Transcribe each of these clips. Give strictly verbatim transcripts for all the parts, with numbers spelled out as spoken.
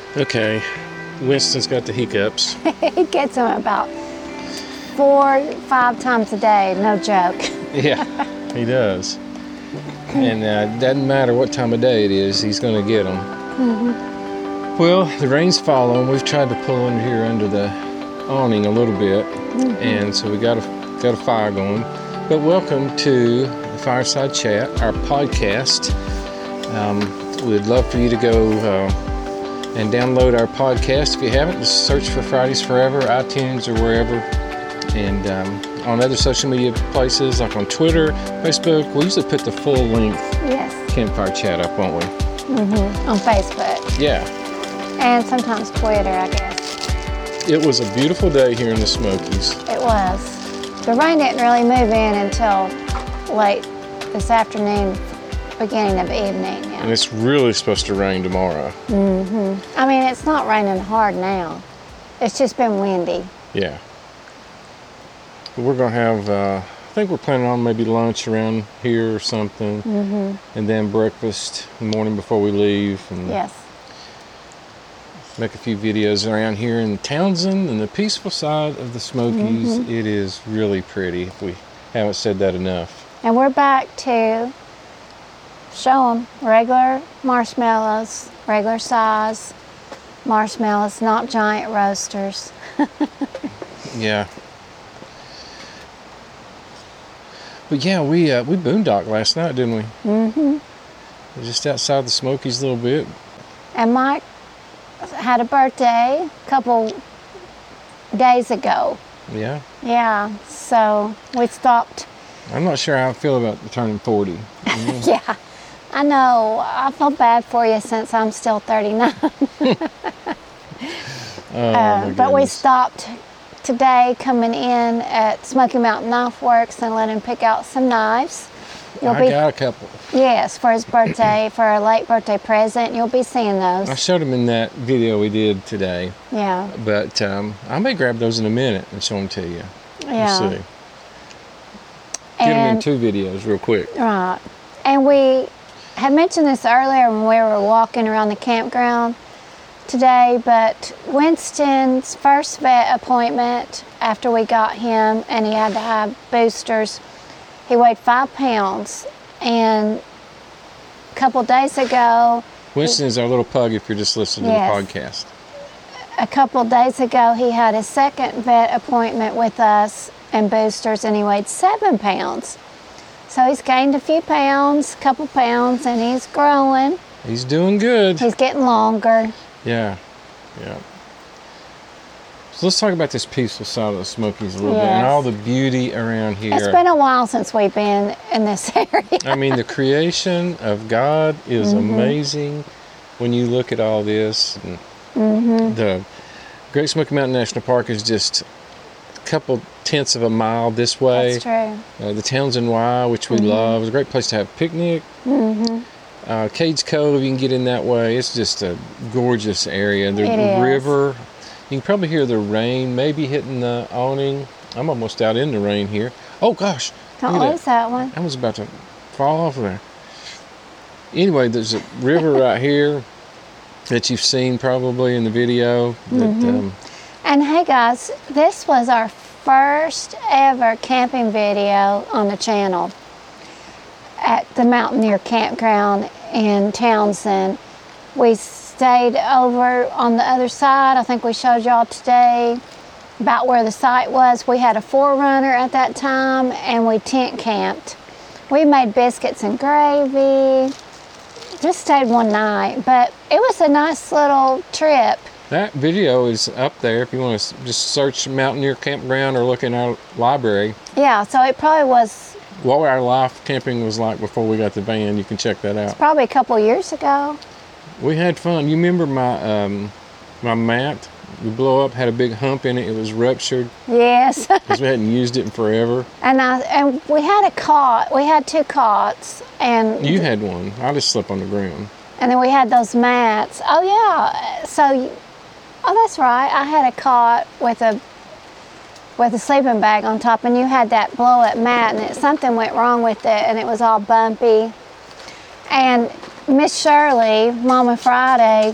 Okay, Winston's got the hiccups. He gets them about four, five times a day, no joke. Yeah, he does. And uh, it doesn't matter what time of day it is, he's going to get them. Mm-hmm. Well, the rain's falling. We've tried to pull under here under the awning a little bit, mm-hmm. and so we got a got a fire going. But welcome to the Fireside Chat, our podcast. Um, we'd love for you to go uh, and download our podcast. If you haven't, just search for Fridays Forever, iTunes, or wherever. And um, on other social media places, like on Twitter, Facebook, we usually put the full-length yes. Campfire Chat up, won't we? Mm-hmm. On Facebook. Yeah. And sometimes Twitter, I guess. It was a beautiful day here in the Smokies. It was. The rain didn't really move in until late this afternoon, beginning of evening. Yeah. And it's really supposed to rain tomorrow. Mm-hmm. I mean, it's not raining hard now. It's just been windy. Yeah. We're going to have, uh, I think we're planning on maybe lunch around here or something. Mm-hmm. And then breakfast in the morning before we leave. And yes. Make a few videos around here in Townsend and the peaceful side of the Smokies. Mm-hmm. It is really pretty, if we haven't said that enough. And we're back to show them regular marshmallows, regular size marshmallows, not giant roasters. Yeah. But yeah, we uh, we boondocked last night, didn't we? Mm-hmm. Just outside the Smokies a little bit. And Mike had a birthday a couple days ago. Yeah? Yeah, so we stopped. I'm not sure how I feel about turning forty. Mm-hmm. Yeah, I know. I feel bad for you since I'm still thirty-nine. oh, uh, but we stopped today coming in at Smoky Mountain Knife Works and let him pick out some knives. You'll I be, got a couple. Yes, for his birthday, for a late birthday present. You'll be seeing those. I showed him in that video we did today. Yeah. But um, I may grab those in a minute and show them to you. Yeah. We'll see. Get them in two videos real quick. Right. And we had mentioned this earlier when we were walking around the campground today, but Winston's first vet appointment after we got him and he had to have boosters, he weighed five pounds. And a couple days ago... Winston is our little pug if you're just listening yes, to the podcast. A couple days ago, he had his second vet appointment with us and boosters, and he weighed seven pounds. So he's gained a few pounds, a couple pounds, and he's growing. He's doing good. He's getting longer. Yeah, yeah. So let's talk about this peaceful side of the Smokies a little yes. bit and all the beauty around here. It's been a while since we've been in this area. I mean, the creation of God is mm-hmm. amazing when you look at all this. And mm-hmm. The Great Smoky Mountain National Park is just a couple tenths of a mile this way. That's true. Uh, the Townsend Y, which we mm-hmm. love, is a great place to have a picnic. Mm-hmm. Uh, Cades Cove, you can get in that way. It's just a gorgeous area. The, the river, you can probably hear the rain maybe hitting the awning. I'm almost out in the rain here. Oh gosh. Don't lose that. that one. I was about to fall off of there. Anyway, there's a river right here that you've seen probably in the video. That, mm-hmm. um, and hey guys, this was our first ever camping video on the channel at the Mountaineer Campground in Townsend. We stayed over on the other side. I think we showed y'all today about where the site was. We had a four runner at that time and we tent camped. We made biscuits and gravy. Just stayed one night, but it was a nice little trip. That video is up there if you want to just search Mountaineer Campground or look in our library. Yeah, so it probably was... What our life camping was like before we got the van, you can check that out. It's probably a couple years ago. We had fun. You remember my um, my mat? We blew up, had a big hump in it. It was ruptured. Yes. Because we hadn't used it in forever. And I and we had a cot. We had two cots. And you had one. I just slept on the ground. And then we had those mats. Oh yeah. So, oh that's right. I had a cot with a with a sleeping bag on top, and you had that blow up mat, and it, something went wrong with it, and it was all bumpy. And Miss Shirley, Mama Friday,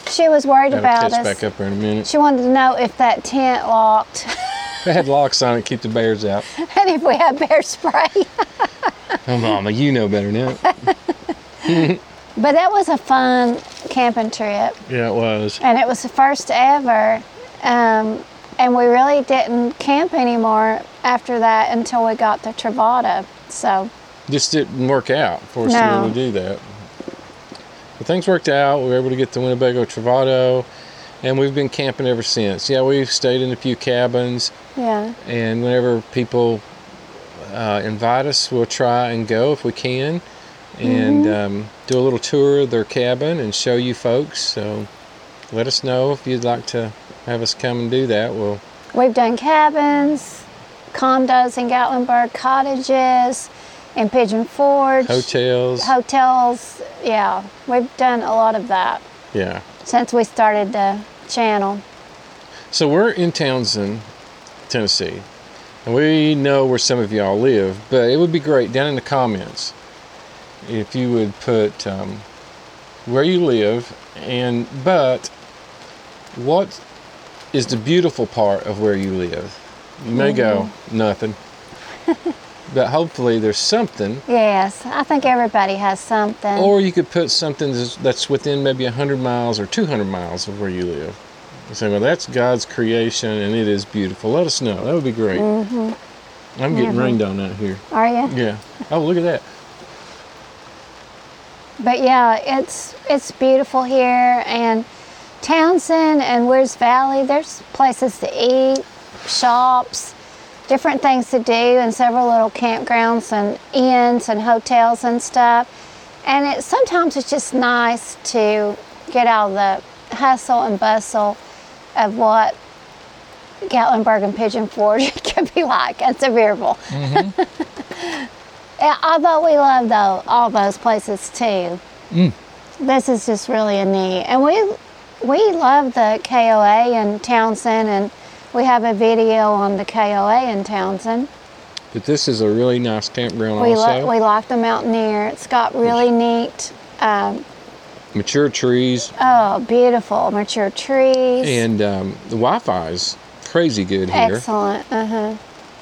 She was worried Gotta about catch us. back up here in a minute. She wanted to know if that tent locked It had locks on it, keep the bears out. and if we had bear spray. Oh, Mama, you know better now. But that was a fun camping trip, Yeah, it was. and it was the first ever. Um, and we really didn't camp anymore after that until we got to Travada. So, Just didn't work out for us to No. really do that. But things worked out. We were able to get to Winnebago Travado, and we've been camping ever since. Yeah, we've stayed in a few cabins, yeah. and whenever people uh, invite us, we'll try and go if we can, and um, do a little tour of their cabin and show you folks. So let us know if you'd like to have us come and do that. We'll We've done cabins, condos in Gatlinburg, cottages in Pigeon Forge, hotels. hotels. Yeah, we've done a lot of that Yeah. since we started the channel. So we're in Townsend, Tennessee, and we know where some of y'all live, but it would be great down in the comments if you would put um, where you live, and but what is the beautiful part of where you live. You may go, nothing, but hopefully there's something. Yes, I think everybody has something. Or you could put something that's- that's within maybe one hundred miles or two hundred miles of where you live. You say, well, that's God's creation and it is beautiful. Let us know. That would be great. Mhm. I'm getting Mhm. rained on out here. Are you? Yeah. Oh, look at that. But yeah, it's it's beautiful here, and Townsend and Weirs Valley, there's places to eat, shops, different things to do, and several little campgrounds and inns and hotels and stuff. And it sometimes it's just nice to get out of the hustle and bustle of what Gatlinburg and Pigeon Forge could be like at Sevierville. Yeah, although we love though all those places too. Mm. This is just really a neat, and we we love the K O A in Townsend, and we have a video on the K O A in Townsend. But this is a really nice campground We also. li- we like the Mountaineer. It's got really neat, um, Mature trees, oh, beautiful mature trees. and um, the Wi-Fi is crazy good here. Excellent. Uh huh.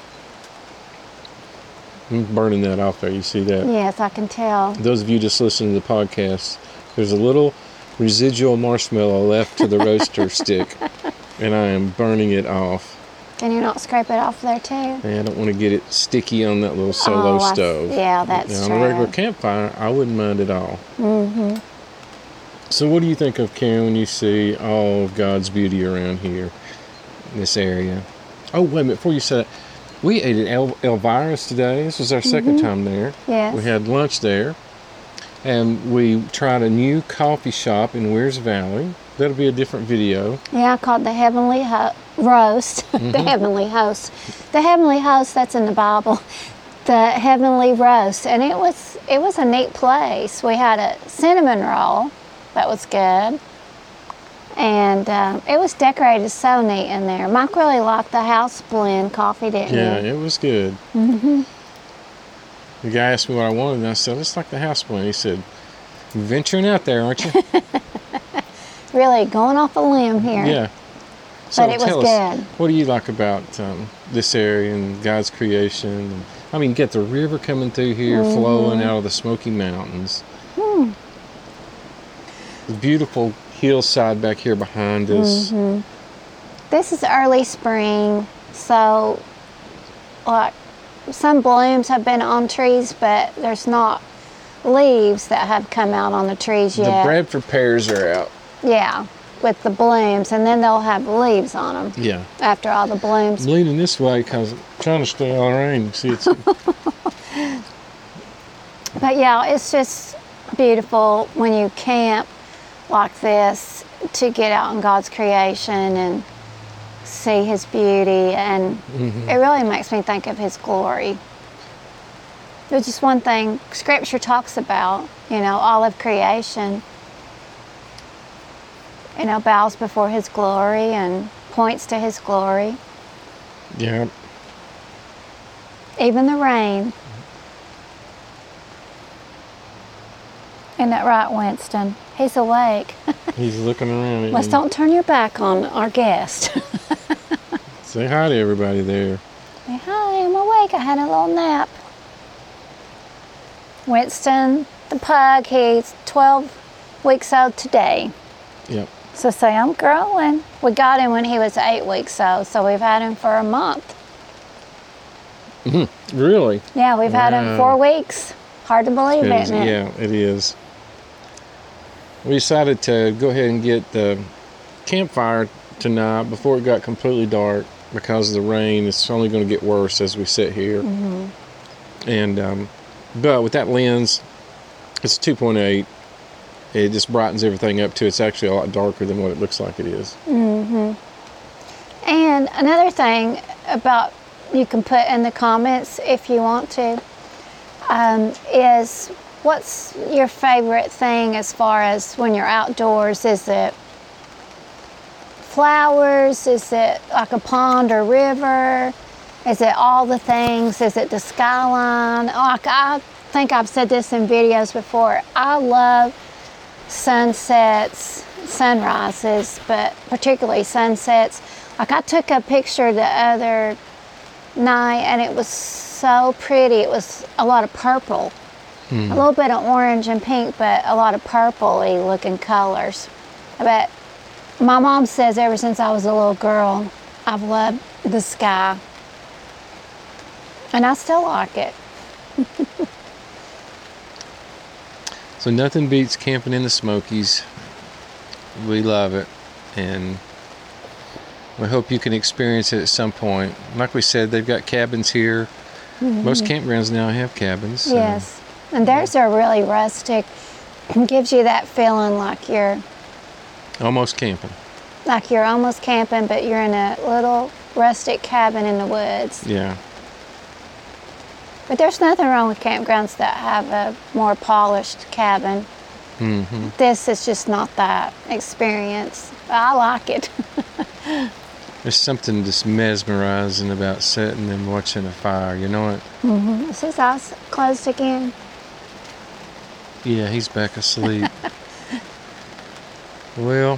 I'm burning that off there. You see that? Yes, I can tell. Those of you just listening to the podcast, there's a little residual marshmallow left to the roaster stick, and I am burning it off. Can you not scrape it off there too? And I don't want to get it sticky on that little solo Oh, I s- stove. yeah, that's now, true. on a regular campfire, I wouldn't mind at all. Mm-hmm. So what do you think of, Karen, when you see all of God's beauty around here, in this area? Oh, wait a minute, before you say that, we ate at El- Elvira's today. This was our second time there. Yes. We had lunch there, and we tried a new coffee shop in Weirs Valley. That'll be a different video. Yeah, called the Heavenly Ho- Roast. Mm-hmm. The Heavenly Host. The Heavenly Host, that's in the Bible. The Heavenly Roast. And it was it was a neat place. We had a cinnamon roll that was good. And um, it was decorated so neat in there. Mike really liked the house blend coffee, didn't Yeah, you? it was good. Mm-hmm. The guy asked me what I wanted, and I said, it's like the house blend. He said, "You're venturing out there, aren't you?" Really going off a limb here. Yeah. But it was tell us, good. what do you like about um, this area and God's creation? And, I mean, get the river coming through here, Mm-hmm. flowing out of the Smoky Mountains. Hmm. The beautiful hillside back here behind us. Mm-hmm. This is early spring, so like some blooms have been on trees, but there's not leaves that have come out on the trees The yet. Bradford pears are out. Yeah, with the blooms, and then they'll have leaves on them Yeah. after all the blooms. I'm leaning this way because I'm trying to stay out of the rain. See, it's But yeah, it's just beautiful when you camp like this to get out in God's creation and see His beauty, and Mhm. it really makes me think of His glory. It's just one thing Scripture talks about, you know, all of creation, you know, bows before His glory and points to His glory. yeah. Even the rain. Isn't that right, Winston? He's awake. He's looking around at Let's you. don't turn your back on our guest. Say hi to everybody there. Say hi, I'm awake. I had a little nap. Winston, the pug, he's twelve weeks old today. Yep. So say, I'm growing. We got him when he was eight weeks old, so we've had him for a month. Really? Yeah, we've had him Wow. four weeks. Hard to believe, It is- isn't it? Yeah, it is. We decided to go ahead and get the campfire tonight before it got completely dark because of the rain. It's only going to get worse as we sit here. Mm-hmm. And um, but with that lens, it's two point eight. It just brightens everything up too. It's actually a lot darker than what it looks like it is. Mm-hmm. And another thing about you can put in the comments if you want to um, is what's your favorite thing as far as when you're outdoors? Is it flowers? Is it like a pond or river? Is it all the things? Is it the skyline? Like I think I've said this in videos before. I love sunsets, sunrises, but particularly sunsets. Like I took a picture the other night and it was so pretty. It was a lot of purple, a little bit of orange and pink, but a lot of purpley looking colors. But my mom says ever since I was a little girl, I've loved the sky. And I still like it. So nothing beats camping in the Smokies. We love it, and we hope you can experience it at some point. Like we said, they've got cabins here. Mm-hmm. Most campgrounds now have cabins. So. Yes, and theirs are really rustic. It gives you that feeling like you're Almost camping. like you're almost camping, but you're in a little rustic cabin in the woods. Yeah. But there's nothing wrong with campgrounds that have a more polished cabin. Mm-hmm. This is just not that experience. I like it. There's something just mesmerizing about sitting and watching a fire. You know what? Mm-hmm. Is his eyes closed again? Yeah, he's back asleep. Well,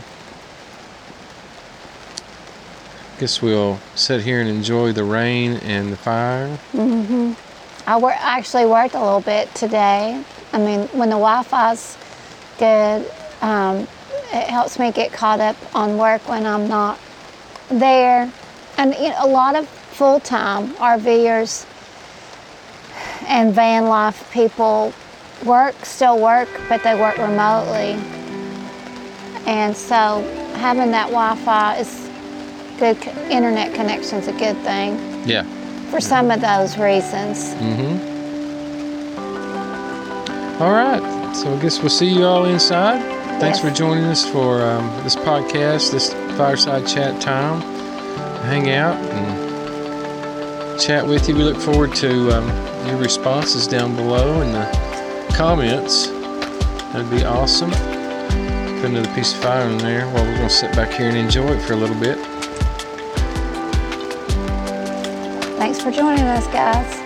guess we'll sit here and enjoy the rain and the fire. Mm-hmm. I wor- actually worked a little bit today. I mean, when the Wi-Fi's good, um, it helps me get caught up on work when I'm not there. And you know, a lot of full-time RVers and van life people work, still work, but they work remotely. And so having that Wi-Fi is good. Internet connection's a good thing. Yeah. For some of those reasons. Mm-hmm. All right. So I guess we'll see you all inside. Thanks Yes. for joining us for um, this podcast, this fireside chat time. Hang out and chat with you. We look forward to um, your responses down below in the comments. That'd be awesome. Put another piece of fire in there while we're going to sit back here and enjoy it for a little bit. Thanks for joining us, guys.